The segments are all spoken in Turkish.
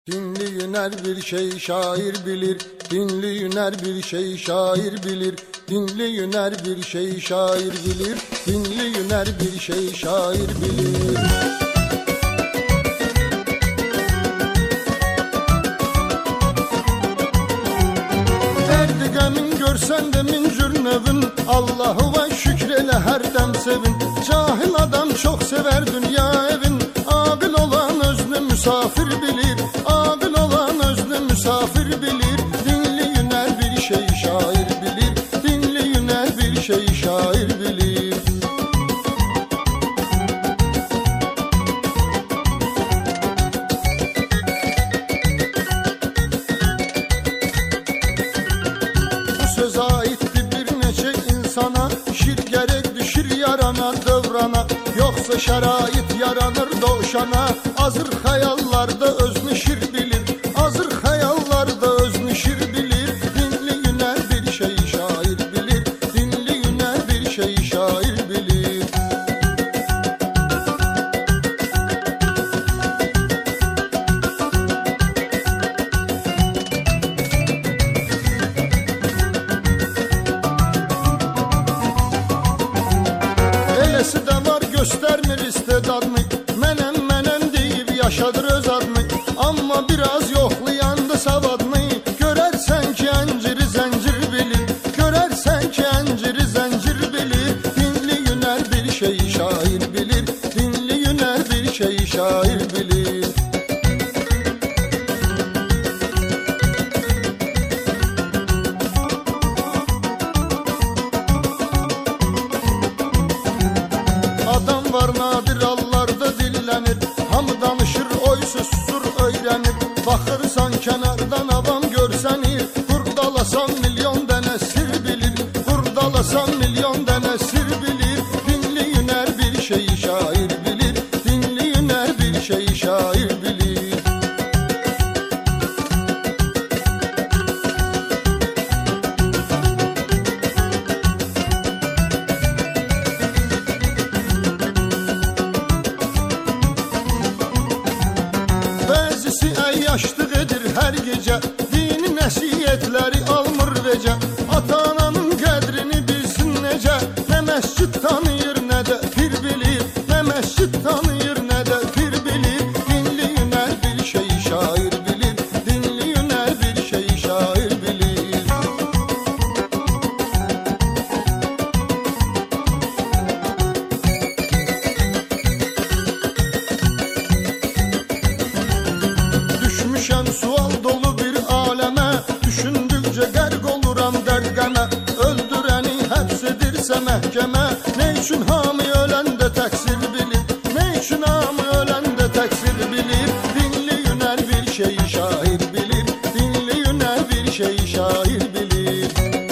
Dinleyin her bir şey şair bilir, dinleyin her bir şey şair bilir, dinleyin her bir şey şair bilir, dinleyin her bir şey şair bilir. Derdi gemin görsen de min cürnevin, Allah'ıva şükrele her dem sevin. Cahil adam çok sever dünya evin, akıl olan özünü misafir bilir, akıl olan özünü misafir bilir. Dinleyin her bir şey şair bilir, dinleyin her bir şey şair bilir. Bu söz aittir bir neçe insana, şir gerek düşür yarana dövrana, yoksa şerait yaranır doğuşana. Azır hayallarda özünü şir bilir, azır hayallarda özünü şir bilir. Dinleyin her bir şey şair bilir, dinleyin her bir şey şair bilir. Elesi de var göstermir istedadını, menem menem deyip yaşadır öz adını. Ama biraz yoklayandı savadını, görersen ki enciri zencir bilir, görersen ki enciri zencir bilir. Dinleyin her bir şey şair bilir, dinleyin her bir şey şair bilir. Adam var nadir allarda dillenir, hamı danışır oysuz susur öğrenir. Bakırsan kenardan avam görsenir, hurdalasan milyon dene sir bilir, hurdalasan milyon dene sir bilir. Dinleyin her bir şey şair bilir, dinleyin her bir şey şair bilir. Bəzisi əyyaşlıq edir hər gecə, dini nəsiyyətləri almır vecə. Ata-ananın qədrini bilsin necə, nə məscid tanıyır, nə də pir bilir, nə məscid tanıyır, nə də pir bilir. Dinleyin hər bir şey şair bilir, dinleyin hər bir şey şair bilir. Düşmüşəm sual dolu bir aləmə, düşündükcə qərq oluram dərd-qəmə. Öldürəni həbs edirsə məhkəmə, nə üçün hamı öləndə təqsir bilir, nə üçün hamı öləndə təqsir bilir. Dinleyin hər bir şey şair bilir, dinleyin hər bir şey şair bilir.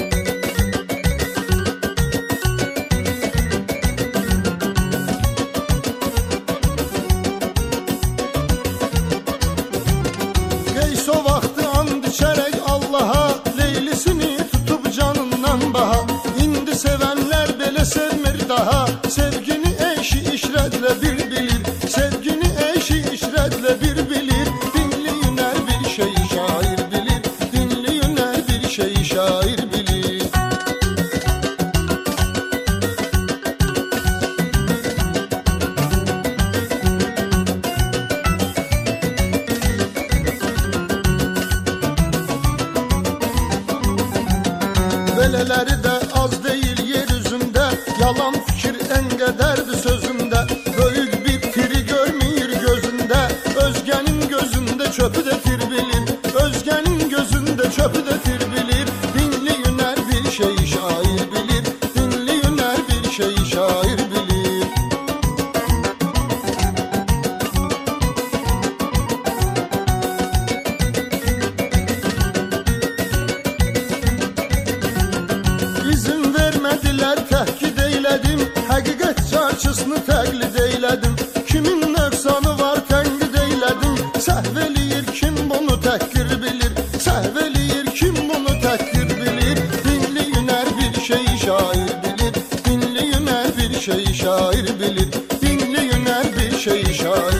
Qeys o vaxtı and içərək Allaha, leylisini tutub canından baha. İndi sevənlər belə sevmir daha, sevgini eşi işrətlə bir bilir, sevgini eşi işrətlə bir bilir. Dinleyin hər bir şey şair bilir, dinleyin hər bir şey şair bilir. Belələri də az deyil yer üzündə, yalan fikir ən qədərdir sözündə. Böyük bir tiri görmür gözündə, özgənin gözündə çöpü də tir bilir, özgənin gözündə çöpü də tir bilir. Dinleyin hər bir şey şair bilir, dinleyin hər bir şey şair bilir. İzin vermədilər təhkid eylədim, həqiqət çarçısını təqlid eylədim. Kimin nöqsanı var tənqid eylədim, səhv eləyir kim bunu təhqir bilir, səhv eləyir kim bunu təhqir bilir. Dinleyin hər bir şey şair bilir, dinleyin hər bir şey şair bilir, dinleyin hər bir şey şair